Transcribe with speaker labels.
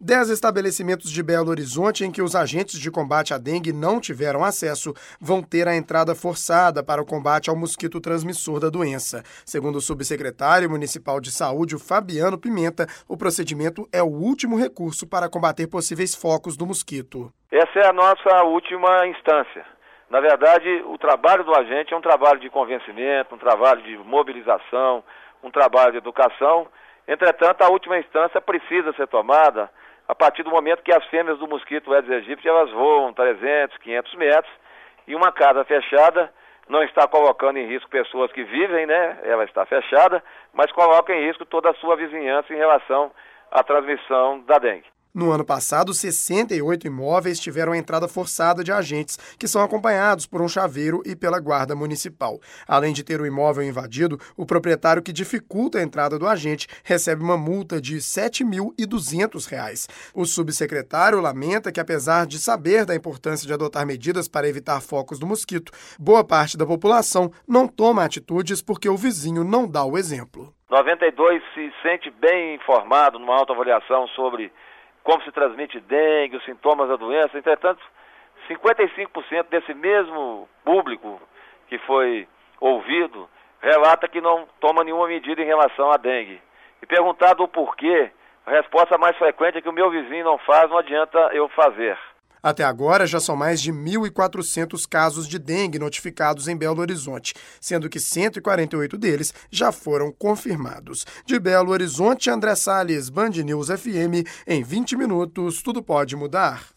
Speaker 1: 10 estabelecimentos de Belo Horizonte em que os agentes de combate à dengue não tiveram acesso vão ter a entrada forçada para o combate ao mosquito transmissor da doença. Segundo o subsecretário municipal de saúde, o Fabiano Pimenta, o procedimento é o último recurso para combater possíveis focos do mosquito.
Speaker 2: Essa é a nossa última instância. Na verdade, o trabalho do agente é um trabalho de convencimento, um trabalho de mobilização, um trabalho de educação. Entretanto, a última instância precisa ser tomada a partir do momento que as fêmeas do mosquito Aedes aegypti, elas voam 300, 500 metros, e uma casa fechada não está colocando em risco pessoas que vivem, né? Ela está fechada, mas coloca em risco toda a sua vizinhança em relação à transmissão da dengue.
Speaker 1: No ano passado, 68 imóveis tiveram a entrada forçada de agentes, que são acompanhados por um chaveiro e pela guarda municipal. Além de ter o imóvel invadido, o proprietário que dificulta a entrada do agente recebe uma multa de R$ 7.200. O subsecretário lamenta que, apesar de saber da importância de adotar medidas para evitar focos do mosquito, boa parte da população não toma atitudes porque o vizinho não dá o exemplo.
Speaker 2: 92 se sente bem informado numa autoavaliação sobre como se transmite dengue, os sintomas da doença. Entretanto, 55% desse mesmo público que foi ouvido relata que não toma nenhuma medida em relação à dengue. E perguntado o porquê, a resposta mais frequente é que o meu vizinho não faz, não adianta eu fazer.
Speaker 1: Até agora, já são mais de 1.400 casos de dengue notificados em Belo Horizonte, sendo que 148 deles já foram confirmados. De Belo Horizonte, André Salles, Band News FM, em 20 minutos, tudo pode mudar.